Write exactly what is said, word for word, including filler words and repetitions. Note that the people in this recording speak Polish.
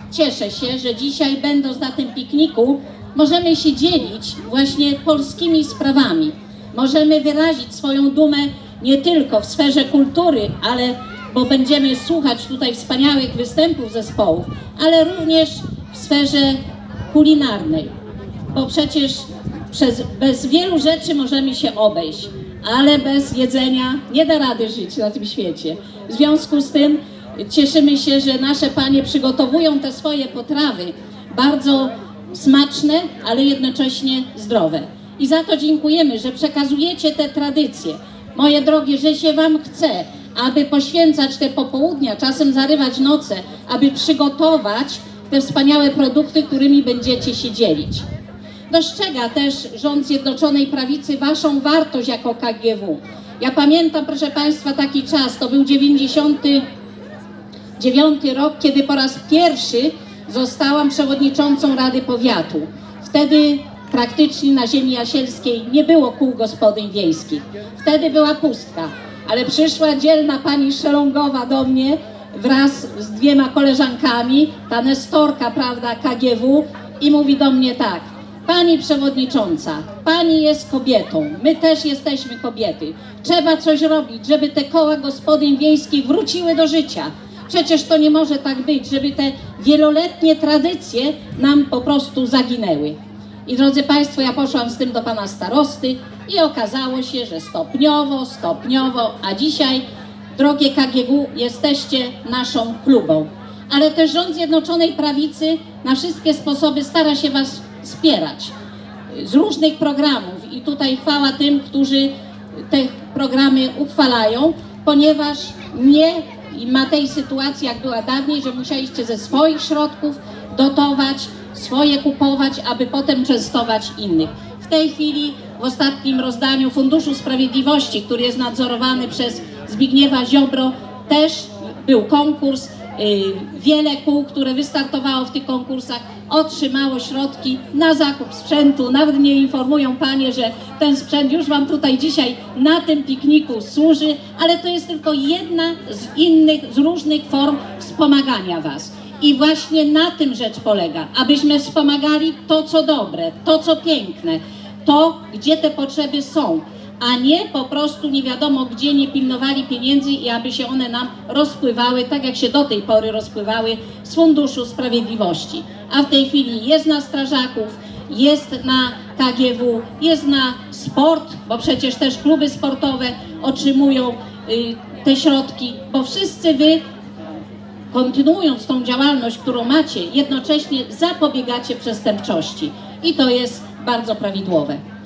cieszę się, że dzisiaj, będąc na tym pikniku, możemy się dzielić właśnie polskimi sprawami. Możemy wyrazić swoją dumę nie tylko w sferze kultury, ale bo będziemy słuchać tutaj wspaniałych występów zespołów, ale również w sferze kulinarnej, bo przecież przez, bez wielu rzeczy możemy się obejść, ale bez jedzenia nie da rady żyć na tym świecie. W związku z tym cieszymy się, że nasze panie przygotowują te swoje potrawy bardzo smaczne, ale jednocześnie zdrowe. I za to dziękujemy, że przekazujecie te tradycje. Moje drogie, że się wam chce, aby poświęcać te popołudnia, czasem zarywać noce, aby przygotować te wspaniałe produkty, którymi będziecie się dzielić. Dostrzega też rząd Zjednoczonej Prawicy waszą wartość jako K G W. Ja pamiętam, proszę państwa, taki czas, to był dziewięćdziesiąty dziewiąty rok, kiedy po raz pierwszy zostałam przewodniczącą Rady Powiatu. Wtedy praktycznie na ziemi jasielskiej nie było kół gospodyń wiejskich. Wtedy była pustka, ale przyszła dzielna pani Szelongowa do mnie wraz z dwiema koleżankami, ta nestorka, prawda, K G W, i mówi do mnie tak: pani przewodnicząca, pani jest kobietą, my też jesteśmy kobiety. Trzeba coś robić, żeby te koła gospodyń wiejskich wróciły do życia. Przecież to nie może tak być, żeby te wieloletnie tradycje nam po prostu zaginęły. I drodzy państwo, ja poszłam z tym do pana starosty i okazało się, że stopniowo, stopniowo, a dzisiaj, drogie K G W, jesteście naszą chlubą. Ale też rząd Zjednoczonej Prawicy na wszystkie sposoby stara się was wspierać z różnych programów i tutaj chwała tym, którzy te programy uchwalają, ponieważ nie ma tej sytuacji, jak była dawniej, że musieliście ze swoich środków dotować, swoje kupować, aby potem częstować innych. W tej chwili w ostatnim rozdaniu Funduszu Sprawiedliwości, który jest nadzorowany przez Zbigniewa Ziobro, też był konkurs. Wiele kół, które wystartowało w tych konkursach, otrzymało środki na zakup sprzętu. Nawet mnie informują panie, że ten sprzęt już wam tutaj dzisiaj na tym pikniku służy, ale to jest tylko jedna z innych, z różnych form wspomagania was. I właśnie na tym rzecz polega, abyśmy wspomagali to, co dobre, to, co piękne, to, gdzie te potrzeby są, a nie po prostu nie wiadomo gdzie, nie pilnowali pieniędzy i aby się one nam rozpływały, tak jak się do tej pory rozpływały z Funduszu Sprawiedliwości. A w tej chwili jest na strażaków, jest na K G W, jest na sport, bo przecież też kluby sportowe otrzymują y, te środki, bo wszyscy wy, kontynuując tą działalność, którą macie, jednocześnie zapobiegacie przestępczości. I to jest bardzo prawidłowe.